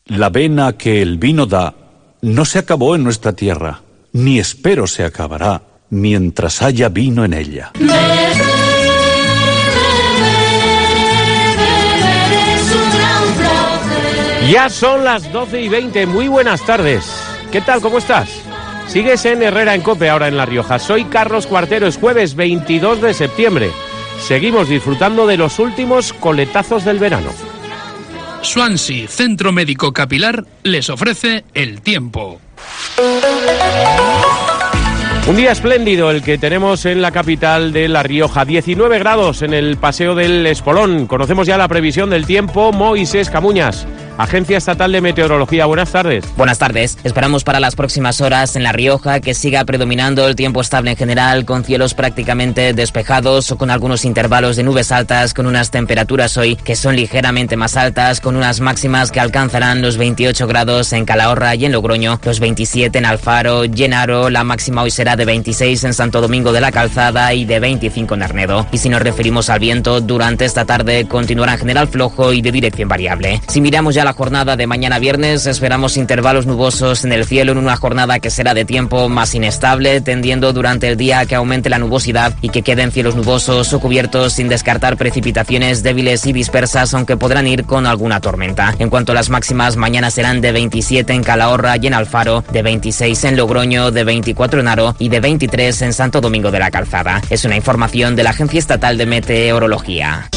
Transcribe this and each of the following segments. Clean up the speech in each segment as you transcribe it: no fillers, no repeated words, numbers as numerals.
La vena que el vino da no se acabó en nuestra tierra, ni espero se acabará mientras haya vino en ella. Ya son las 12:20, muy buenas tardes. ¿Qué tal? ¿Cómo estás? Sigues en Herrera en COPE, ahora en La Rioja. Soy Carlos Cuartero, es jueves 22 de septiembre. Seguimos disfrutando de los últimos coletazos del verano. Swansea Centro Médico Capilar les ofrece el tiempo. Un día espléndido el que tenemos en la capital de La Rioja. 19 grados en el Paseo del Espolón. Conocemos ya la previsión del tiempo. Moisés Camuñas, Agencia Estatal de Meteorología. Buenas tardes. Buenas tardes. Esperamos para las próximas horas en La Rioja que siga predominando el tiempo estable en general, con cielos prácticamente despejados o con algunos intervalos de nubes altas, con unas temperaturas hoy que son ligeramente más altas, con unas máximas que alcanzarán los 28 grados en Calahorra y en Logroño, los 27 en Alfaro y en Haro. La máxima hoy será de 26 en Santo Domingo de la Calzada y de 25 en Arnedo. Y si nos referimos al viento, durante esta tarde continuará en general flojo y de dirección variable. Si miramos ya la jornada de mañana viernes, esperamos intervalos nubosos en el cielo en una jornada que será de tiempo más inestable, tendiendo durante el día a que aumente la nubosidad y que queden cielos nubosos o cubiertos, sin descartar precipitaciones débiles y dispersas, aunque podrán ir con alguna tormenta. En cuanto a las máximas, mañana serán de 27 en Calahorra y en Alfaro, de 26 en Logroño, de 24 en Haro y de 23 en Santo Domingo de la Calzada. Es una información de la Agencia Estatal de Meteorología.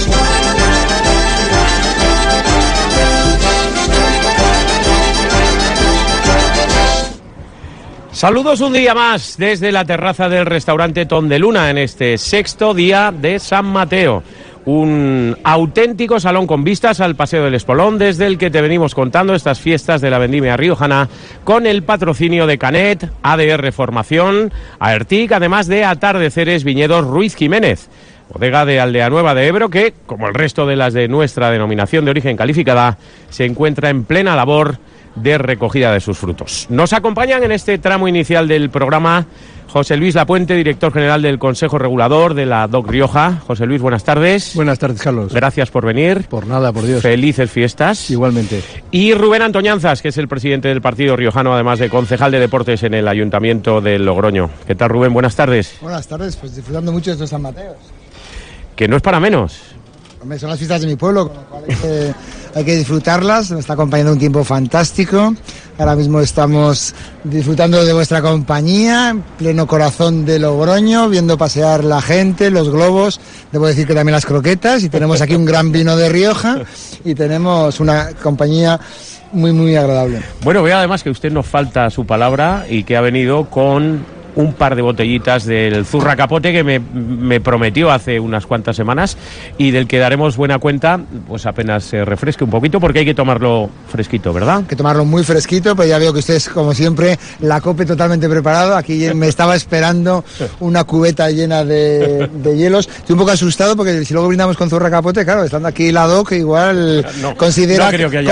Saludos un día más desde la terraza del restaurante Tondeluna en este sexto día de San Mateo. Un auténtico salón con vistas al Paseo del Espolón, desde el que te venimos contando estas fiestas de la vendimia riojana, con el patrocinio de Canet, ADR Formación, Aertic, además de Atardeceres Viñedos Ruiz Jiménez, bodega de Aldea Nueva de Ebro, que, como el resto de las de nuestra denominación de origen calificada, se encuentra en plena labor de recogida de sus frutos. Nos acompañan en este tramo inicial del programa José Luis Lapuente, director general del Consejo Regulador de la DOC Rioja. José Luis, buenas tardes. Buenas tardes, Carlos. Gracias por venir. Por nada, por Dios. Felices fiestas. Igualmente. Y Rubén Antoñanzas, que es el presidente del partido riojano, además de concejal de deportes en el Ayuntamiento de Logroño. ¿Qué tal, Rubén? Buenas tardes. Buenas tardes, pues disfrutando mucho de estos San Mateos. Que no es para menos. Hombre, son las fiestas de mi pueblo, con lo cual hay que disfrutarlas. Nos está acompañando un tiempo fantástico. Ahora mismo estamos disfrutando de vuestra compañía, en pleno corazón de Logroño, viendo pasear la gente, los globos, debo decir que también las croquetas, y tenemos aquí un gran vino de Rioja y tenemos una compañía muy, muy agradable. Bueno, veo además que usted nos falta su palabra y que ha venido con un par de botellitas del Zurra Capote que me prometió hace unas cuantas semanas y del que daremos buena cuenta, pues apenas se refresque un poquito, porque hay que tomarlo fresquito, ¿verdad? Hay que tomarlo muy fresquito, pero ya veo que ustedes, como siempre, la COPE totalmente preparado. Aquí me estaba esperando una cubeta llena de hielos. Estoy un poco asustado porque si luego brindamos con Zurra Capote, claro, estando aquí la DOC, igual considera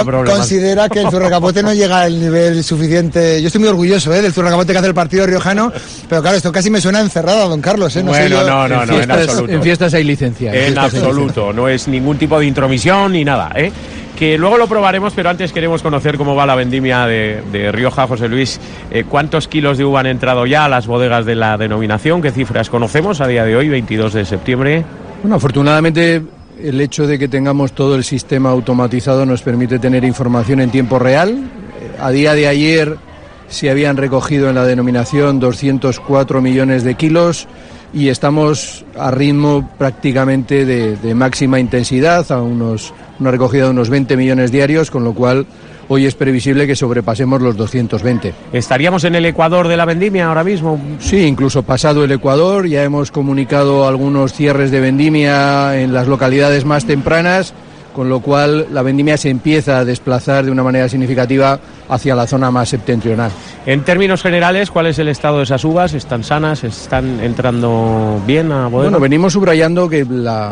que el Zurra Capote no llega al nivel suficiente. Yo estoy muy orgulloso del Zurra Capote que hace el partido riojano. Pero claro, esto casi me suena encerrado, don Carlos, ¿eh? No bueno, no, en absoluto. En fiestas hay licencia. En absoluto, no es ningún tipo de intromisión ni nada, ¿eh? Que luego lo probaremos, pero antes queremos conocer cómo va la vendimia de Rioja. José Luis, ¿cuántos kilos de uva han entrado ya a las bodegas de la denominación? ¿Qué cifras conocemos a día de hoy, 22 de septiembre? Bueno, afortunadamente el hecho de que tengamos todo el sistema automatizado nos permite tener información en tiempo real. A día de ayer se habían recogido en la denominación 204 millones de kilos y estamos a ritmo prácticamente de máxima intensidad, a una recogida de unos 20 millones diarios, con lo cual hoy es previsible que sobrepasemos los 220. ¿Estaríamos en el ecuador de la vendimia ahora mismo? Sí, incluso pasado el ecuador. Ya hemos comunicado algunos cierres de vendimia en las localidades más tempranas, con lo cual la vendimia se empieza a desplazar de una manera significativa hacia la zona más septentrional. En términos generales, ¿cuál es el estado de esas uvas? ¿Están sanas? ¿Están entrando bien a bodega? Bueno, venimos subrayando que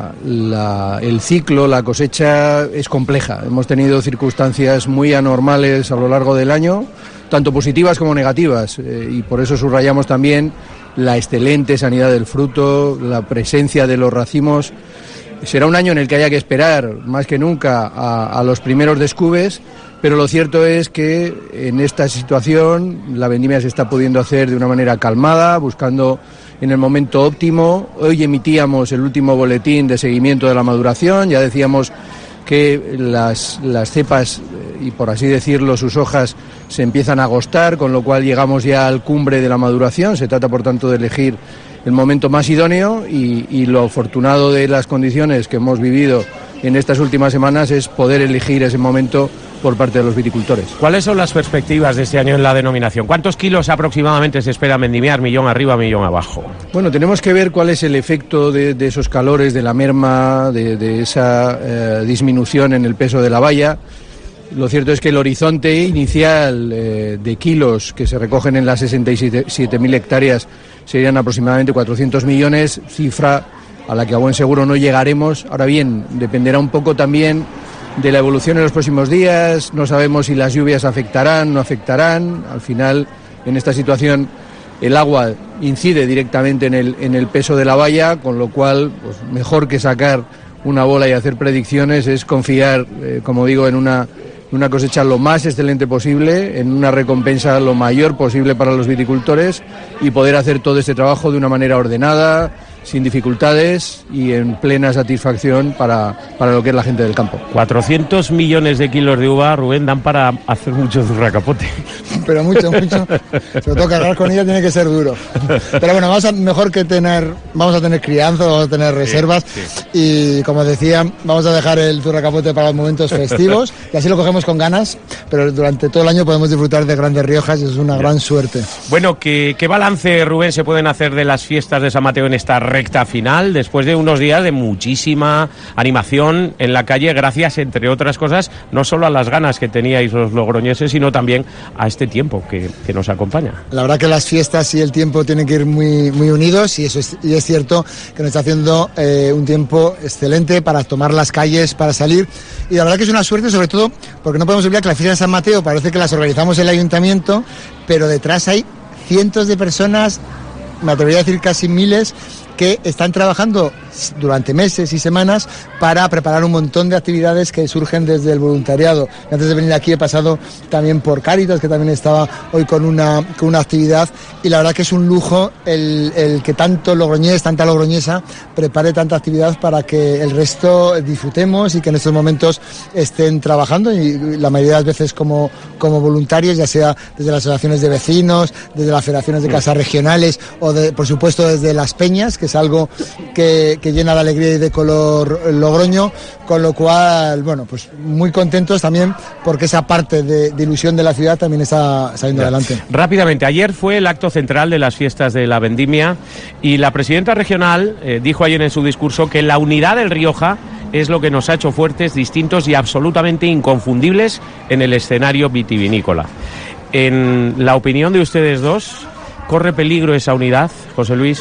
el ciclo, la cosecha es compleja. Hemos tenido circunstancias muy anormales a lo largo del año, tanto positivas como negativas, y por eso subrayamos también la excelente sanidad del fruto, la presencia de los racimos. Será un año en el que haya que esperar más que nunca a los primeros descubes, Pero lo cierto es que en esta situación la vendimia se está pudiendo hacer de una manera calmada, buscando en el momento óptimo. Hoy emitíamos el último boletín de seguimiento de la maduración, ya decíamos que las cepas, y por así decirlo, sus hojas se empiezan a agostar, con lo cual llegamos ya al cumbre de la maduración. Se trata, por tanto, de elegir el momento más idóneo y lo afortunado de las condiciones que hemos vivido en estas últimas semanas es poder elegir ese momento por parte de los viticultores. ¿Cuáles son las perspectivas de este año en la denominación? ¿Cuántos kilos aproximadamente se espera vendimiar, millón arriba, millón abajo? Bueno, tenemos que ver cuál es el efecto de esos calores, de la merma, de esa disminución en el peso de la valla. Lo cierto es que el horizonte inicial de kilos que se recogen en las 67.000 hectáreas serían aproximadamente 400 millones, cifra a la que a buen seguro no llegaremos. Ahora bien, dependerá un poco también de la evolución en los próximos días. No sabemos si las lluvias afectarán, no afectarán. Al final, en esta situación, el agua incide directamente en el peso de la valla, con lo cual, pues, mejor que sacar una bola y hacer predicciones es confiar, como digo, en una cosecha lo más excelente posible, en una recompensa lo mayor posible para los viticultores y poder hacer todo este trabajo de una manera ordenada, sin dificultades y en plena satisfacción para lo que es la gente del campo. 400 millones de kilos de uva, Rubén, dan para hacer mucho zurracapote. Pero mucho. Sobre todo cargar con ella tiene que ser duro. Pero bueno, vamos a tener crianza, vamos a tener reservas y, como decía, vamos a dejar el zurracapote para los momentos festivos y así lo cogemos con ganas, pero durante todo el año podemos disfrutar de grandes Riojas y eso es una gran suerte. Bueno, ¿qué balance, Rubén, se pueden hacer de las fiestas de San Mateo en esta recta final, después de unos días de muchísima animación en la calle, gracias, entre otras cosas, no solo a las ganas que teníais los logroñeses, sino también a este tiempo que nos acompaña? La verdad que las fiestas y el tiempo tienen que ir muy, muy unidos y es cierto que nos está haciendo un tiempo excelente para tomar las calles, para salir, y la verdad que es una suerte, sobre todo porque no podemos olvidar que la fiesta de San Mateo parece que las organizamos en el ayuntamiento, pero detrás hay cientos de personas, me atrevería a decir casi miles, que están trabajando durante meses y semanas para preparar un montón de actividades que surgen desde el voluntariado. Antes de venir aquí he pasado también por Cáritas, que también estaba hoy con una actividad, y la verdad que es un lujo el que tanto logroñés, tanta logroñesa prepare tanta actividad para que el resto disfrutemos y que en estos momentos estén trabajando, y la mayoría de las veces como voluntarios, ya sea desde las asociaciones de vecinos, desde las federaciones de casas regionales o por supuesto desde las peñas, que es algo que llena de alegría y de color Logroño, con lo cual, bueno, pues muy contentos también porque esa parte de ilusión de la ciudad también está saliendo adelante. Rápidamente, ayer fue el acto central de las fiestas de la vendimia y la presidenta regional dijo ayer en su discurso que la unidad del Rioja es lo que nos ha hecho fuertes, distintos y absolutamente inconfundibles en el escenario vitivinícola. En la opinión de ustedes dos, ¿corre peligro esa unidad, José Luis?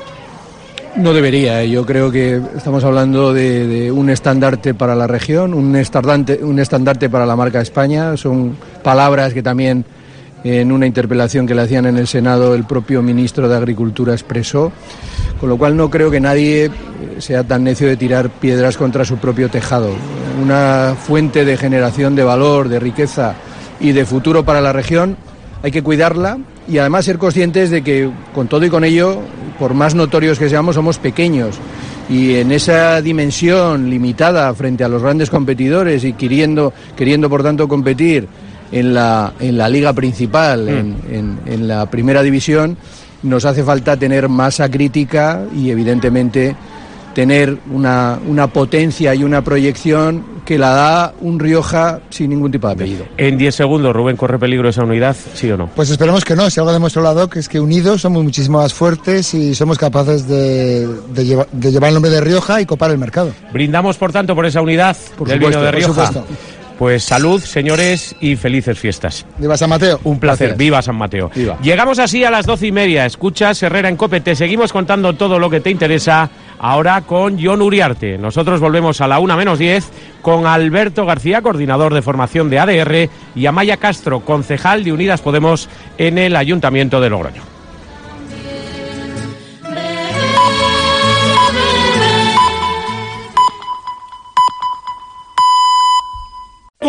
No debería. Yo creo que estamos hablando de un estandarte para la región, un estandarte para la marca España. Son palabras que también en una interpelación que le hacían en el Senado el propio ministro de Agricultura expresó, con lo cual no creo que nadie sea tan necio de tirar piedras contra su propio tejado. Una fuente de generación de valor, de riqueza y de futuro para la región, hay que cuidarla y además ser conscientes de que con todo y con ello, por más notorios que seamos, somos pequeños, y en esa dimensión limitada frente a los grandes competidores y queriendo por tanto competir en la liga principal, en la primera división, nos hace falta tener masa crítica y evidentemente tener una potencia y una proyección que la da un Rioja sin ningún tipo de apellido. En 10 segundos, Rubén, ¿corre peligro esa unidad, sí o no? Pues esperemos que no. Si algo demostró la DOC es que unidos somos muchísimo más fuertes y somos capaces de llevar el nombre de Rioja y copar el mercado. Brindamos, por tanto, por esa unidad del vino de Rioja. Por supuesto. Pues salud, señores, y felices fiestas. ¡Viva San Mateo! Un placer. Gracias. ¡Viva San Mateo! Viva. Llegamos así a las 12:30. Escuchas Herrera en COPE. Te seguimos contando todo lo que te interesa. Ahora con Jon Uriarte. Nosotros volvemos a la 1:10 con Alberto García, coordinador de formación de ADR, y Amaya Castro, concejal de Unidas Podemos en el Ayuntamiento de Logroño.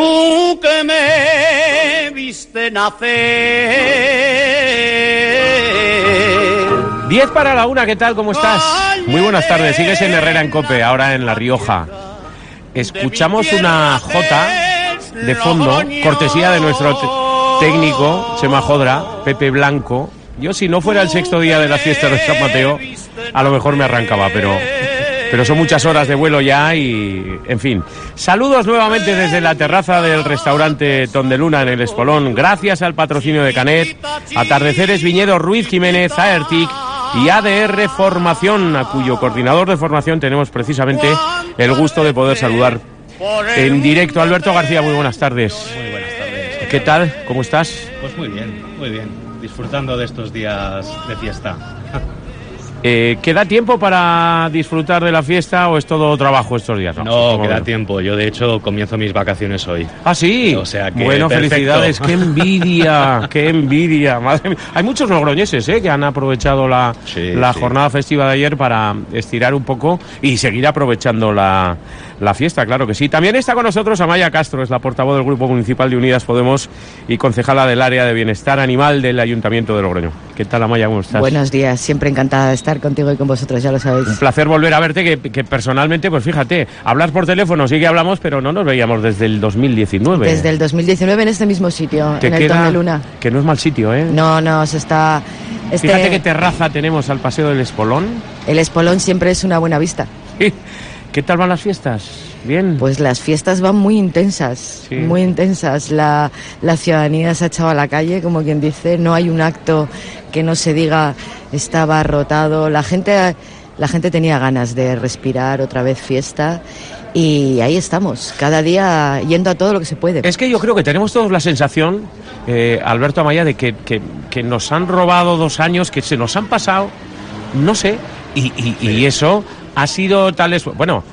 Tú que me viste nacer. 10 para la 1, ¿qué tal? ¿Cómo estás? Muy buenas tardes, sigues en Herrera en COPE, ahora en La Rioja. Escuchamos una jota de fondo, cortesía de nuestro técnico, Chema Jodra, Pepe Blanco. Yo, si no fuera el sexto día de la fiesta de San Mateo, a lo mejor me arrancaba, pero son muchas horas de vuelo ya y, en fin. Saludos nuevamente desde la terraza del restaurante Tondeluna en el Espolón, gracias al patrocinio de Canet, Atardeceres Viñedo Ruiz Jiménez, Aertic y ADR Formación, a cuyo coordinador de formación tenemos precisamente el gusto de poder saludar en directo. Alberto García, muy buenas tardes. Muy buenas tardes. ¿Qué tal? ¿Cómo estás? Pues muy bien. Disfrutando de estos días de fiesta. ¿Queda tiempo para disfrutar de la fiesta o es todo trabajo estos días? No, queda tiempo. Yo, de hecho, comienzo mis vacaciones hoy. ¿Ah, sí? O sea que, bueno, perfecto. Felicidades. ¡Qué envidia! ¡Qué envidia! Madre mía. Hay muchos logroñeses que han aprovechado la jornada festiva de ayer para estirar un poco y seguir aprovechando la fiesta, claro que sí. También está con nosotros Amaya Castro, es la portavoz del Grupo Municipal de Unidas Podemos y concejala del Área de Bienestar Animal del Ayuntamiento de Logroño. ¿Qué tal, Amaya? ¿Cómo estás? Buenos días, siempre encantada de estar contigo y con vosotros, ya lo sabéis. Un placer volver a verte, que personalmente, pues fíjate, hablar por teléfono sí que hablamos, pero no nos veíamos desde el 2019. Desde el 2019 en este mismo sitio, en el Tondeluna. Que no es mal sitio, ¿eh? No, se está... Fíjate qué terraza tenemos al Paseo del Espolón. El Espolón siempre es una buena vista. ¿Qué tal van las fiestas? ¿Bien? Pues las fiestas van muy intensas, sí. Muy intensas. La ciudadanía se ha echado a la calle, como quien dice, no hay un acto que no se diga está abarrotado. La gente tenía ganas de respirar otra vez fiesta y ahí estamos, cada día yendo a todo lo que se puede. Es que yo creo que tenemos todos la sensación, Alberto Amaya, de que nos han robado 2 años, que se nos han pasado, no sé, y eso ha sido tal... Bueno...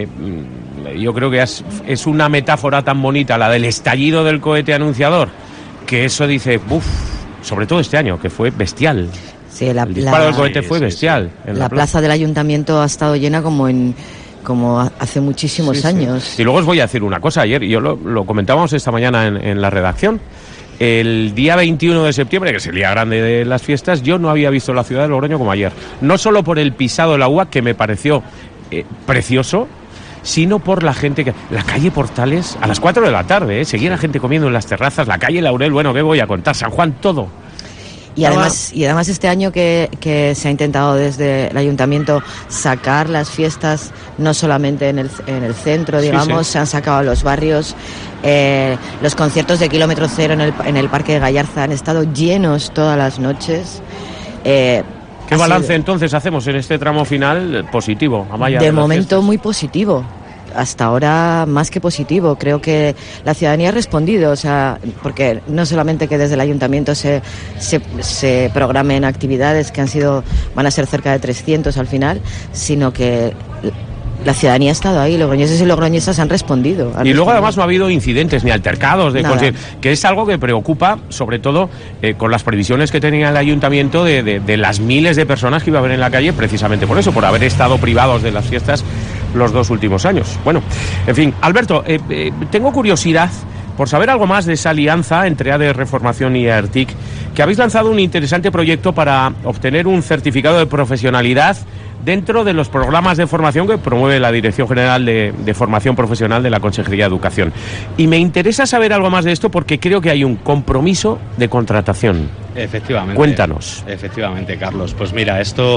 yo creo que es una metáfora tan bonita la del estallido del cohete anunciador, que eso dice, sobre todo este año, que fue bestial. Sí, el disparo del cohete fue bestial. En la plaza del ayuntamiento ha estado llena como hace muchísimos años. Sí. Y luego os voy a decir una cosa, ayer yo lo comentábamos esta mañana en la redacción. El día 21 de septiembre, que es el día grande de las fiestas, yo no había visto la ciudad de Logroño como ayer. No solo por el pisado del agua, que me pareció precioso, sino por la gente que... La calle Portales, a las 4 de la tarde, seguía la gente comiendo en las terrazas, la calle Laurel, bueno, ¿qué voy a contar? San Juan, todo. Y además este año que se ha intentado desde el ayuntamiento sacar las fiestas, no solamente en el centro, digamos, se han sacado a los barrios. Los conciertos de Kilómetro Cero en el Parque de Gallarza han estado llenos todas las noches. ¿Qué balance entonces hacemos en este tramo final positivo, Amaya? De momento muy positivo. Hasta ahora más que positivo. Creo que la ciudadanía ha respondido, o sea, porque no solamente que desde el ayuntamiento se programen actividades que van a ser cerca de 300 al final, sino que la ciudadanía ha estado ahí, logroñeses y logroñesas han respondido. Luego además no ha habido incidentes ni altercados, que es algo que preocupa, sobre todo con las previsiones que tenía el ayuntamiento de las miles de personas que iba a haber en la calle, precisamente por eso, por haber estado privados de las fiestas los 2 últimos años. Bueno, en fin, Alberto, tengo curiosidad por saber algo más de esa alianza entre ADR Formación y Aertic, que habéis lanzado un interesante proyecto para obtener un certificado de profesionalidad dentro de los programas de formación que promueve la Dirección General de Formación Profesional de la Consejería de Educación. Y me interesa saber algo más de esto porque creo que hay un compromiso de contratación. Efectivamente. Cuéntanos. Efectivamente, Carlos. Pues mira, esto...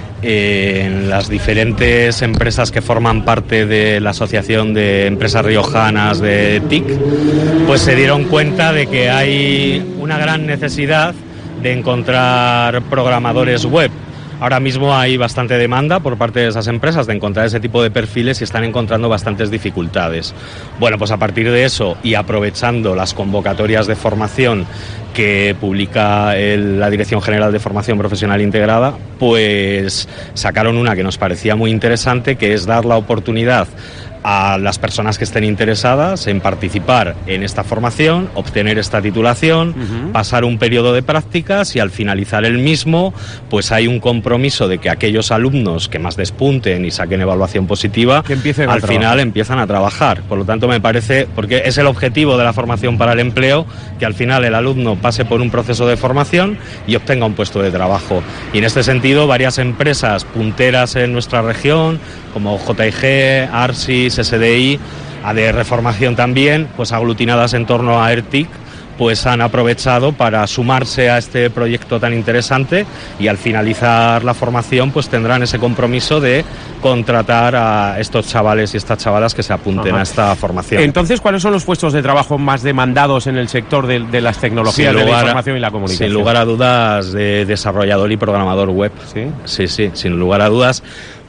en las diferentes empresas que forman parte de la Asociación de Empresas Riojanas de TIC, pues se dieron cuenta de que hay una gran necesidad de encontrar programadores web. Ahora mismo hay bastante demanda por parte de esas empresas de encontrar ese tipo de perfiles y están encontrando bastantes dificultades. Bueno, pues a partir de eso y aprovechando las convocatorias de formación que publica la Dirección General de Formación Profesional Integrada, pues sacaron una que nos parecía muy interesante, que es dar la oportunidad a las personas que estén interesadas en participar en esta formación, obtener esta titulación, pasar un periodo de prácticas y al finalizar el mismo, pues hay un compromiso de que aquellos alumnos que más despunten y saquen evaluación positiva, al final empiezan a trabajar. Por lo tanto, me parece, porque es el objetivo de la formación para el empleo, que al final el alumno pase por un proceso de formación y obtenga un puesto de trabajo. Y en este sentido, varias empresas punteras en nuestra región, como JIG, Arsis, SDI, ADR Formación también, pues aglutinadas en torno a ERTIC, pues han aprovechado para sumarse a este proyecto tan interesante y al finalizar la formación pues tendrán ese compromiso de contratar a estos chavales y estas chavalas que se apunten a esta formación. Entonces, ¿cuáles son los puestos de trabajo más demandados en el sector de las tecnologías de la información y la comunicación? Sin lugar a dudas, de desarrollador y programador web. Sí, sin lugar a dudas.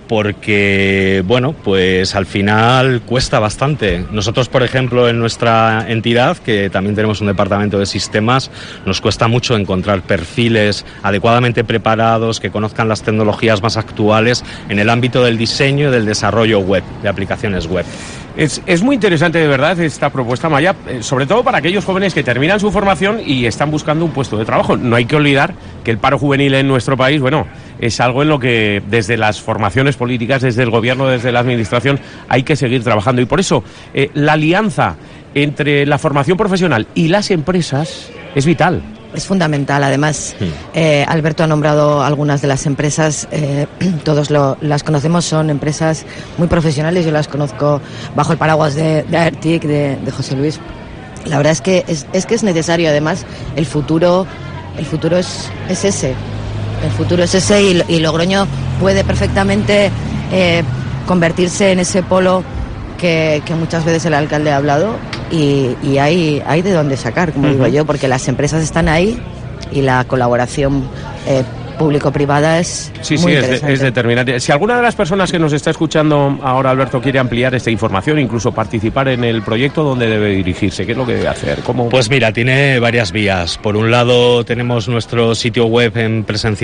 Porque, bueno, pues al final cuesta bastante. Nosotros, por ejemplo, en nuestra entidad, que también tenemos un departamento de sistemas, nos cuesta mucho encontrar perfiles adecuadamente preparados, que conozcan las tecnologías más actuales en el ámbito del diseño y del desarrollo web, de aplicaciones web. Es muy interesante, de verdad, esta propuesta, Maya, sobre todo para aquellos jóvenes que terminan su formación y están buscando un puesto de trabajo. No hay que olvidar que el paro juvenil en nuestro país, bueno, es algo en lo que desde las formaciones políticas, desde el gobierno, desde la administración, hay que seguir trabajando. Y por eso, la alianza entre la formación profesional y las empresas es vital. Es fundamental. Además, Alberto ha nombrado algunas de las empresas, todos las conocemos, son empresas muy profesionales. Yo las conozco bajo el paraguas de AERTIC, de José Luis. La verdad es que es necesario. Además, el futuro es ese. El futuro es ese y Logroño puede perfectamente convertirse en ese polo que muchas veces el alcalde ha hablado y hay de dónde sacar, como digo yo, porque las empresas están ahí y la colaboración público-privada es muy interesante. Es determinante. Si alguna de las personas que nos está escuchando ahora, Alberto, quiere ampliar esta información, incluso participar en el proyecto, ¿dónde debe dirigirse? ¿Qué es lo que debe hacer? ¿Cómo? Pues mira, tiene varias vías. Por un lado, tenemos nuestro sitio web en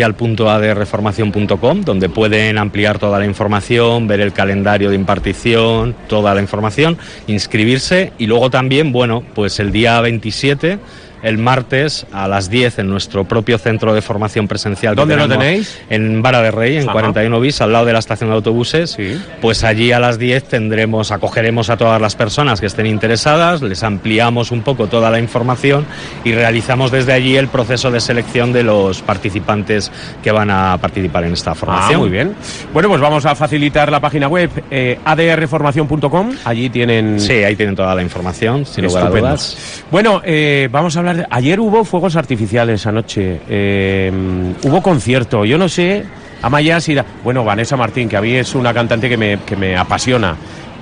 presencial.adrformacion.com, donde pueden ampliar toda la información, ver el calendario de impartición, toda la información, inscribirse y luego también, bueno, pues el día 27... el martes a las 10 en nuestro propio centro de formación presencial. ¿Dónde lo tenéis? En Vara de Rey, en 41 bis, al lado de la estación de autobuses. Sí. Pues allí a las 10 acogeremos a todas las personas que estén interesadas, les ampliamos un poco toda la información y realizamos desde allí el proceso de selección de los participantes que van a participar en esta formación. Muy bien. Bueno, pues vamos a facilitar la página web adrformacion.com. Allí tienen... Sí, ahí tienen toda la información, sin lugar a dudas. Bueno, vamos a hablar. Ayer hubo fuegos artificiales anoche, hubo concierto, yo no sé, Amaya, si bueno, Vanessa Martín, que a mí es una cantante que me apasiona.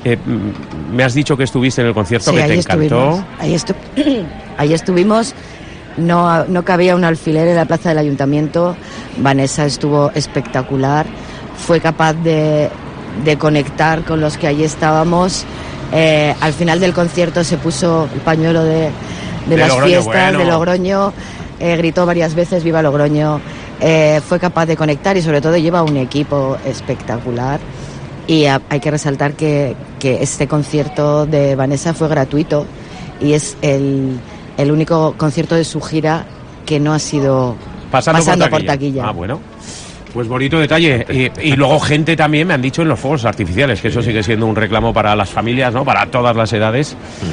Me has dicho que estuviste en el concierto, sí, que te encantó. Ahí estuvimos, no cabía un alfiler en la plaza del ayuntamiento. Vanessa estuvo espectacular, fue capaz de conectar con los que allí estábamos. Al final del concierto se puso el pañuelo de las Logroño, fiestas, bueno. De Logroño, gritó varias veces "Viva Logroño", fue capaz de conectar y sobre todo lleva un equipo espectacular y hay que resaltar que este concierto de Vanessa fue gratuito y es el único concierto de su gira que no ha sido pasando por taquilla. Ah, bueno. Pues bonito detalle. Y luego gente también me han dicho en los fuegos artificiales, que eso sigue siendo un reclamo para las familias, ¿no? Para todas las edades,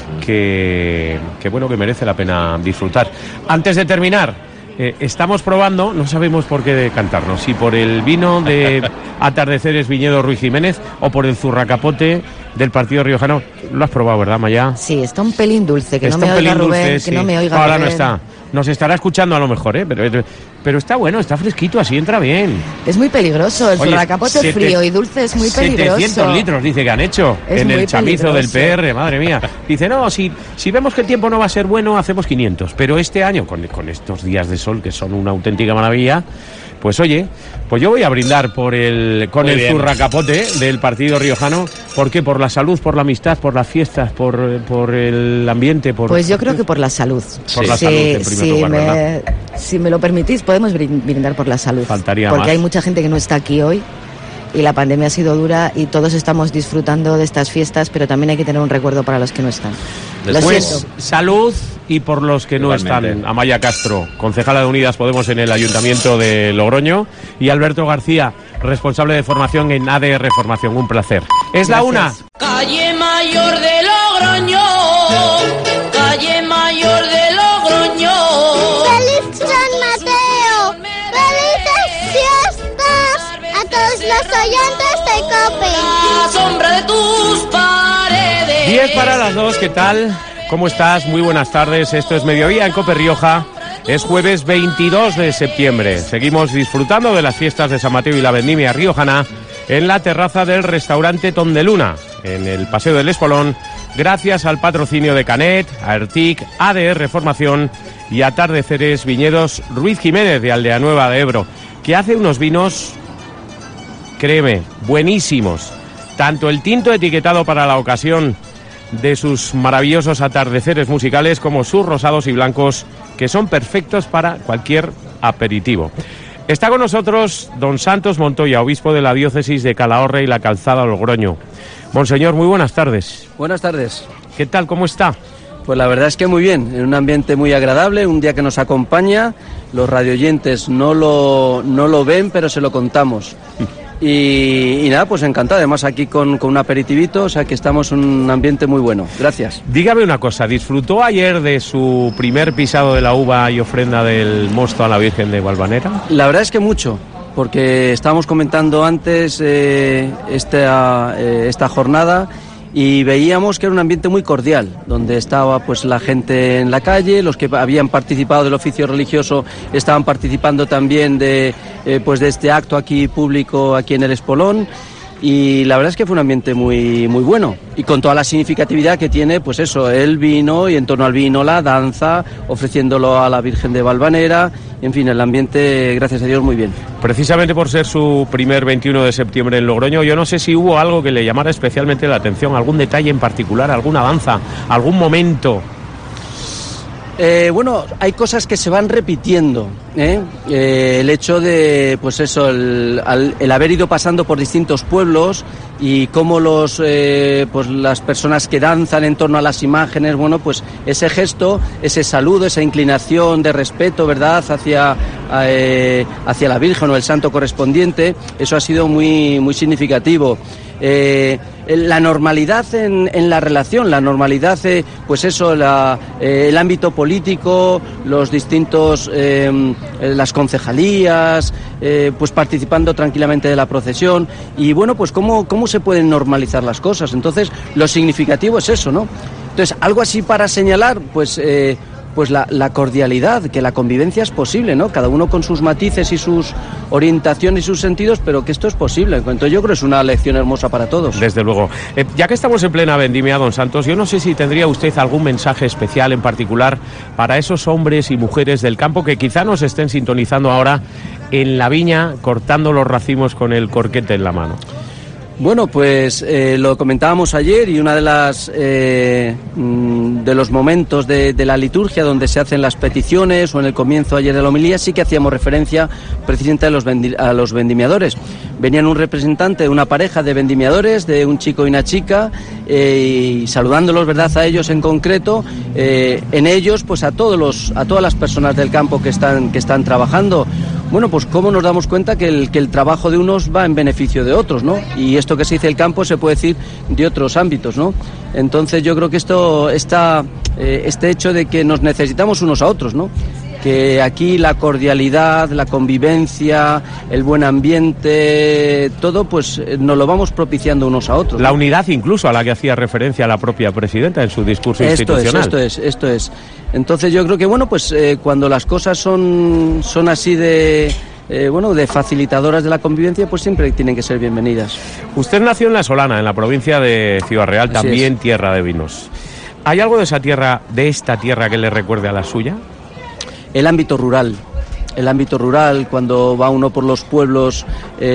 que bueno, que merece la pena disfrutar. Antes de terminar, estamos probando, no sabemos por qué decantarnos, si por el vino de Atardeceres Viñedo Ruiz Jiménez o por el zurracapote del partido riojano. Lo has probado, ¿verdad, Maya? Sí, está un pelín dulce, que no me oiga Rubén, que no me oiga Rubén. Ahora no está. Nos estará escuchando a lo mejor, pero está bueno, está fresquito, así entra bien. Es muy peligroso, el zurracapote frío y dulce es muy peligroso. 700 litros dice que han hecho en el chamizo del PR, madre mía. Dice, no, si vemos que el tiempo no va a ser bueno, hacemos 500. Pero este año, con estos días de sol que son una auténtica maravilla, pues oye, pues yo voy a brindar con el zurracapote del partido riojano. ¿Por qué? Por la salud, por la amistad, por las fiestas, por el ambiente. Pues yo creo que por la salud. Por la salud, en primer lugar, ¿verdad? Si me lo permitís, podemos brindar por la salud. Faltaría porque más. Hay mucha gente que no está aquí hoy y la pandemia ha sido dura y todos estamos disfrutando de estas fiestas, pero también hay que tener un recuerdo para los que no están. Pues salud, y por los que no están, Amaya Castro, concejala de Unidas Podemos en el Ayuntamiento de Logroño, y Alberto García, responsable de formación en ADR Formación. Un placer. Es la una. Calle Mayor de Logroño, calle Mayor de Logroño. ¡Feliz San Mateo! ¡Felices fiestas a todos los oyentes de COPE! La sombra de tus paredes. 10 para las 2, ¿qué tal? ¿Cómo estás? Muy buenas tardes. Esto es Mediodía en COPE Rioja. Es jueves 22 de septiembre. Seguimos disfrutando de las fiestas de San Mateo y la vendimia riojana en la terraza del restaurante Tondeluna, en el Paseo del Espolón, gracias al patrocinio de Canet, Aertic, ADR Formación y Atardeceres Viñedos Ruiz Jiménez de Aldea Nueva de Ebro, que hace unos vinos, créeme, buenísimos. Tanto el tinto etiquetado para la ocasión de sus maravillosos atardeceres musicales como sus rosados y blancos, que son perfectos para cualquier aperitivo. Está con nosotros don Santos Montoya, obispo de la diócesis de Calahorra y la Calzada Logroño. Monseñor, muy buenas tardes. Buenas tardes. ¿Qué tal? ¿Cómo está? Pues la verdad es que muy bien, en un ambiente muy agradable, un día que nos acompaña. Los radioyentes no lo ven, pero se lo contamos. Y nada, pues encantado, además aquí con un aperitivito, o sea que estamos en un ambiente muy bueno. Gracias. Dígame una cosa, ¿disfrutó ayer de su primer pisado de la uva y ofrenda del mosto a la Virgen de Valvanera? La verdad es que mucho, porque estábamos comentando antes esta jornada y veíamos que era un ambiente muy cordial, donde estaba pues la gente en la calle, los que habían participado del oficio religioso estaban participando también de este acto aquí público aquí en el Espolón, y la verdad es que fue un ambiente muy muy bueno, y con toda la significatividad que tiene pues eso, el vino, y en torno al vino la danza, ofreciéndolo a la Virgen de Valvanera. En fin, el ambiente, gracias a Dios, muy bien. Precisamente por ser su primer 21 de septiembre en Logroño, yo no sé si hubo algo que le llamara especialmente la atención, algún detalle en particular, alguna danza, algún momento. Bueno, hay cosas que se van repitiendo, el hecho de, pues eso, el haber ido pasando por distintos pueblos y cómo las personas que danzan en torno a las imágenes, bueno, pues ese gesto, ese saludo, esa inclinación de respeto, ¿verdad?, hacia la Virgen o el santo correspondiente, eso ha sido muy, muy significativo. La normalidad en la relación, la normalidad, pues eso, el ámbito político, los distintos, las concejalías, pues participando tranquilamente de la procesión, y bueno, pues cómo se pueden normalizar las cosas. Entonces, lo significativo es eso, ¿no? Entonces, algo así para señalar, pues la cordialidad, que la convivencia es posible, ¿no? Cada uno con sus matices y sus orientaciones y sus sentidos, pero que esto es posible. Entonces yo creo que es una lección hermosa para todos. Desde luego. Ya que estamos en plena vendimia, don Santos, yo no sé si tendría usted algún mensaje especial en particular para esos hombres y mujeres del campo que quizá nos estén sintonizando ahora en la viña, cortando los racimos con el corquete en la mano. Bueno, pues lo comentábamos ayer, y una de los momentos de la liturgia donde se hacen las peticiones, o en el comienzo ayer de la homilía, sí que hacíamos referencia precisamente a los vendimiadores. Venían un representante de una pareja de vendimiadores, de un chico y una chica, y saludándolos, ¿verdad?, a ellos en concreto, en ellos pues a todas las personas del campo que están trabajando. Bueno, pues cómo nos damos cuenta que el trabajo de unos va en beneficio de otros, ¿no? Y esto que se dice el campo se puede decir de otros ámbitos, ¿no? Entonces yo creo que este hecho de que nos necesitamos unos a otros, ¿no? Que aquí la cordialidad, la convivencia, el buen ambiente, todo pues nos lo vamos propiciando unos a otros, ¿no? La unidad incluso a la que hacía referencia la propia presidenta en su discurso institucional. Esto es. Entonces yo creo que bueno, pues cuando las cosas son así de facilitadoras de la convivencia, pues siempre tienen que ser bienvenidas. Usted nació en La Solana, en la provincia de Ciudad Real, también tierra de vinos. ¿Hay algo de esta tierra que le recuerde a la suya? El ámbito rural, cuando va uno por los pueblos,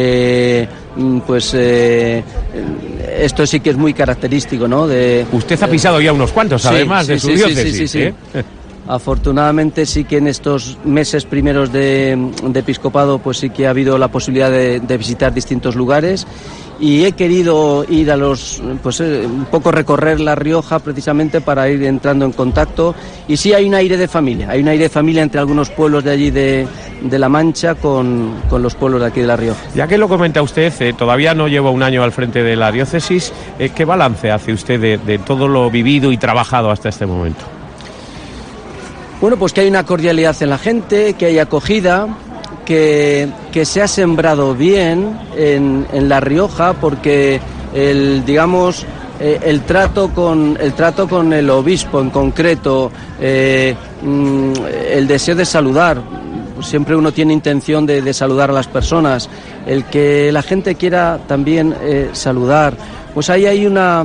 esto sí que es muy característico, ¿no? Usted ha pisado ya unos cuantos, además de su diócesis. Sí. Afortunadamente sí que en estos meses primeros de episcopado pues sí que ha habido la posibilidad de visitar distintos lugares y he querido ir a un poco recorrer La Rioja precisamente para ir entrando en contacto y sí hay un aire de familia, entre algunos pueblos de allí de La Mancha con los pueblos de aquí de La Rioja. Ya que lo comenta usted, todavía no lleva un año al frente de la diócesis, ¿qué balance hace usted de todo lo vivido y trabajado hasta este momento? Bueno, pues que hay una cordialidad en la gente, que hay acogida, que se ha sembrado bien en La Rioja, porque el trato con el obispo en concreto, el deseo de saludar, siempre uno tiene intención de saludar a las personas, el que la gente quiera también saludar, pues ahí hay una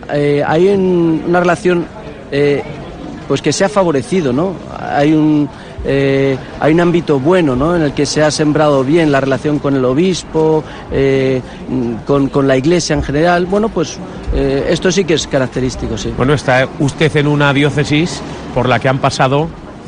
relación pues que se ha favorecido, ¿no? Hay un ámbito bueno, ¿no? En el que se ha sembrado bien la relación con el obispo, con la Iglesia en general. Bueno, pues esto sí que es característico, sí. Bueno, está usted en una diócesis por la que han pasado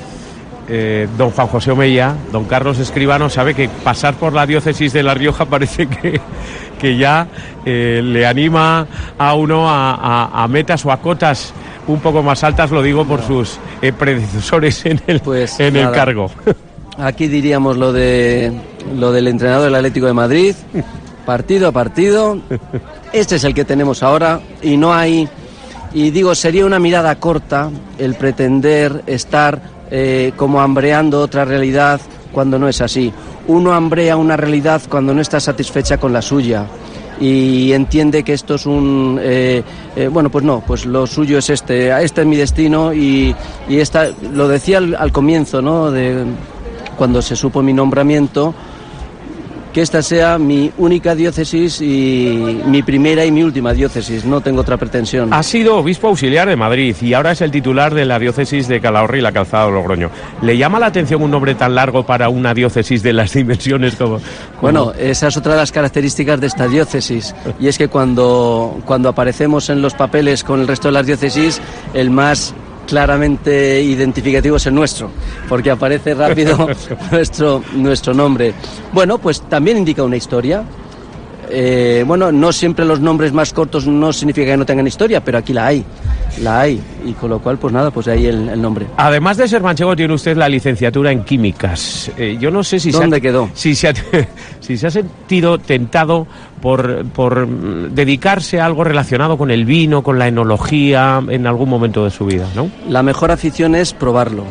don Juan José Omeya, don Carlos Escribano. Sabe que pasar por la diócesis de La Rioja parece que ya le anima a uno a metas o a cotas un poco más altas, lo digo por sus predecesores en el cargo. Aquí diríamos lo del entrenador del Atlético de Madrid, partido a partido. Este es el que tenemos ahora y no hay, y digo, sería una mirada corta el pretender estar como hambreando otra realidad cuando no es así. Uno hambrea una realidad cuando no está satisfecha con la suya y entiende que esto es bueno, pues no, pues lo suyo es este es mi destino y esta, lo decía al comienzo, ¿no? De cuando se supo mi nombramiento, que esta sea mi única diócesis y mi primera y mi última diócesis, no tengo otra pretensión. Ha sido obispo auxiliar de Madrid y ahora es el titular de la diócesis de Calahorra y la Calzada de Logroño. ¿Le llama la atención un nombre tan largo para una diócesis de las dimensiones como...? Bueno, esa es otra de las características de esta diócesis, y es que cuando aparecemos en los papeles con el resto de las diócesis, el más claramente identificativo es el nuestro, porque aparece rápido nuestro nombre. Bueno, pues también indica una historia. Bueno, no siempre los nombres más cortos no significa que no tengan historia, pero aquí la hay, y con lo cual, pues nada, pues ahí el nombre. Además de ser manchego, tiene usted la licenciatura en químicas. Yo no sé si ¿dónde quedó? Si se ha sentido tentado por dedicarse a algo relacionado con el vino, con la enología, en algún momento de su vida, ¿no? La mejor afición es probarlo.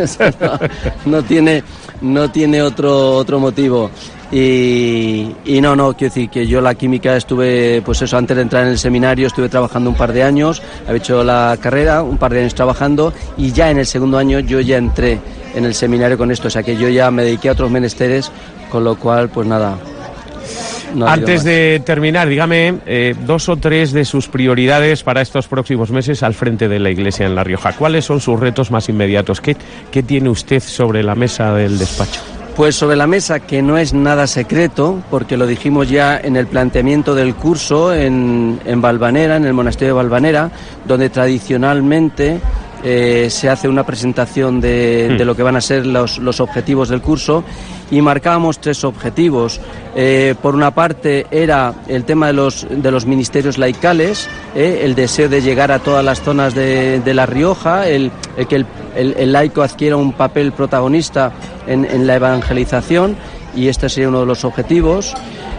no tiene otro motivo. Y no, quiero decir que yo la química estuve, pues eso, antes de entrar en el seminario estuve trabajando un par de años, había hecho la carrera, un par de años trabajando, y ya en el segundo año yo ya entré en el seminario con esto, o sea que yo ya me dediqué a otros menesteres, con lo cual, pues nada. Antes de terminar, dígame 2 o 3 de sus prioridades para estos próximos meses al frente de la Iglesia en La Rioja. ¿Cuáles son sus retos más inmediatos? ¿Qué tiene usted sobre la mesa del despacho? Pues sobre la mesa, que no es nada secreto, porque lo dijimos ya en el planteamiento del curso en Valvanera, en el monasterio de Valvanera, donde tradicionalmente se hace una presentación de lo que van a ser los objetivos del curso, y marcábamos 3 objetivos. Por una parte era el tema de los ministerios laicales, el deseo de llegar a todas las zonas de La Rioja, el que el laico adquiera un papel protagonista en la evangelización, y este sería uno de los objetivos.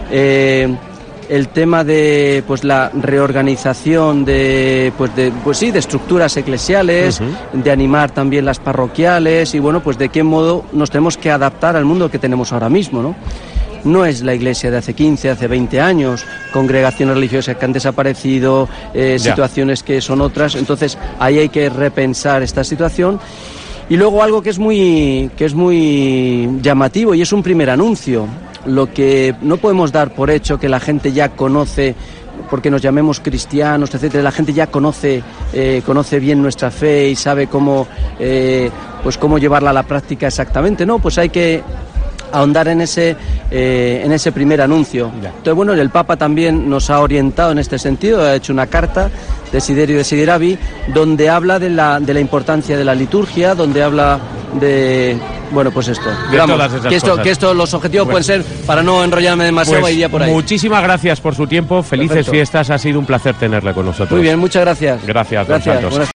El tema de pues la reorganización de estructuras eclesiales, de animar también las parroquiales, y bueno, pues de qué modo nos tenemos que adaptar al mundo que tenemos ahora mismo, ¿no? No es la iglesia de hace 15, hace 20 años, congregaciones religiosas que han desaparecido, situaciones que son otras, entonces ahí hay que repensar esta situación. Y luego algo que es muy llamativo, y es un primer anuncio. Lo que no podemos dar por hecho que la gente ya conoce, porque nos llamemos cristianos, etcétera, la gente ya conoce bien nuestra fe y sabe cómo llevarla a la práctica exactamente. No, pues hay que ahondar en ese primer anuncio. Entonces, bueno, el Papa también nos ha orientado en este sentido, ha hecho una carta, Desiderio Desideravi, donde habla de la importancia de la liturgia, donde habla de, bueno, pues esto. Digamos, todas esas cosas. Que esto, los objetivos pueden ser, para no enrollarme demasiado, pues, iría por ahí. Muchísimas gracias por su tiempo, felices fiestas, ha sido un placer tenerle con nosotros. Muy bien, muchas gracias. Gracias, don Santos.